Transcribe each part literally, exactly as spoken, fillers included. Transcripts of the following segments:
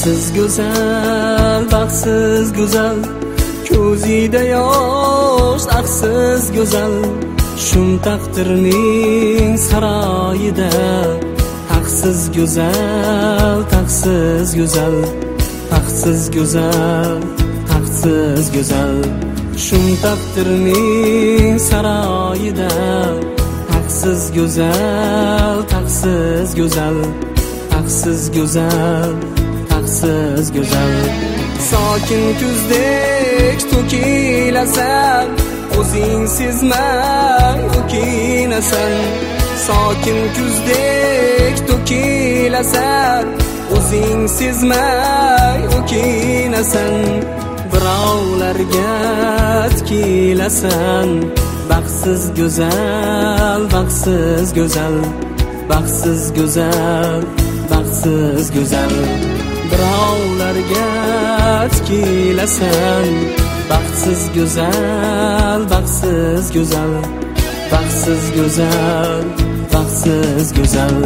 baxtsiz go'zal, baxtsiz go'zal, ko'zida yosh taqsiz go'zal, shum taqdirning saroyida taqsiz go'zal, taqsiz go'zal, taqsiz go'zal, taqsiz go'zal, shum taqdirning saroyida taqsiz go'zal, taqsiz go'zal, taqsiz go'zal, taqsiz go'zal. Sokin kuzdek to'kilasan, o'zing sezmay o'kinasan. Sokin kuzdek to'kilasan, o'zing sezmay o'kinasan. Birovlarga tikilasan, baxtsiz go'zal, baxtsiz go'zal, baxtsiz go'zal, baxtsiz go'zal. Birovlarga tikilasan, baxtsiz go'zal, baxtsiz go'zal, baxtsiz go'zal, baxtsiz go'zal.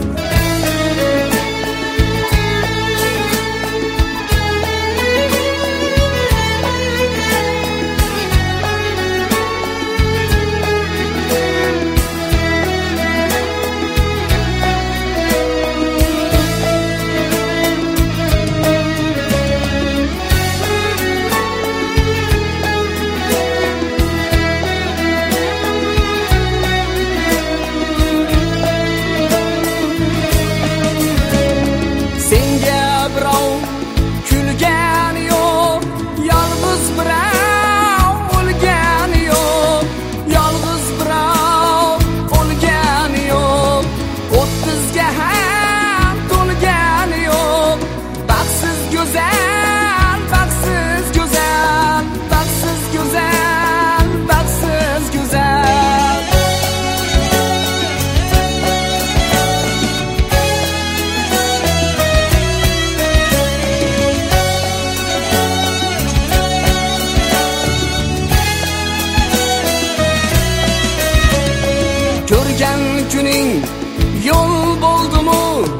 Ko'rgan kuning yo'l bo'ldimu,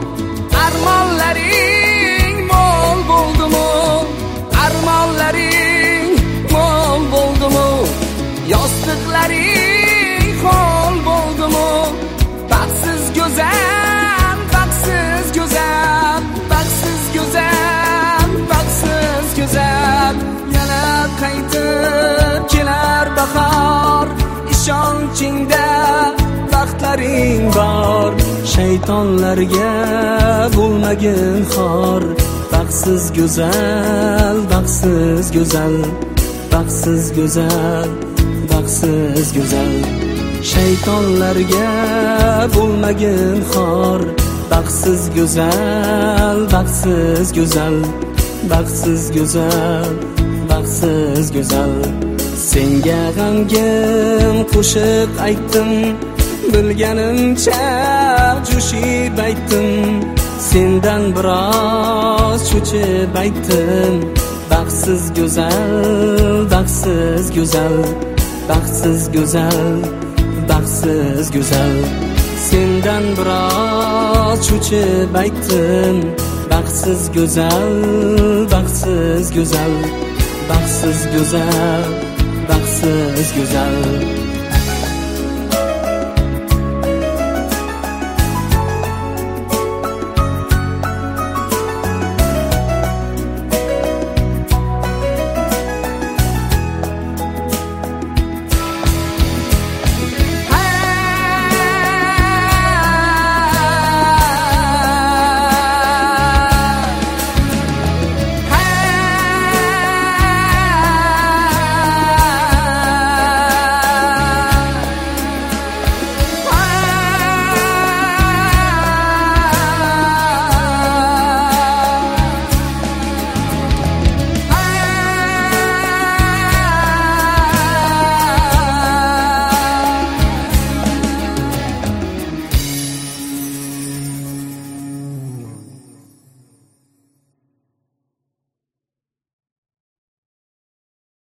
armonlaring mo'l bo'ldimu, armonlaring mo'l bo'ldimu, yostiqlaring ho'l bo'ldimu. Baxtsiz go'zal, baxtsiz go'zal, baxtsiz go'zal, baxtsiz go'zal. Yana qaytib kelar bahor, ishonchingda baxtlaring bor. Shaytonlarga bo'lmagin xor, baxtsiz go'zal, baxtsiz go'zal, baxtsiz go'zal, baxtsiz go'zal. Shaytonlarga bo'lmagin xor, baxtsiz go'zal, baxtsiz go'zal, baxtsiz go'zal, baxtsiz go'zal. Senga g'amgin qo'shiq aytdim, bilganimcha jo'shib aytdim. Sendan biroz cho'chib aytdim. Baxtsiz go'zal, baxtsiz go'zal, baxtsiz go'zal, baxtsiz go'zal. Sendan biroz cho'chib aytdim. Baxtsiz go'zal, baxtsiz go'zal, baxtsiz go'zal, baxtsiz go'zal.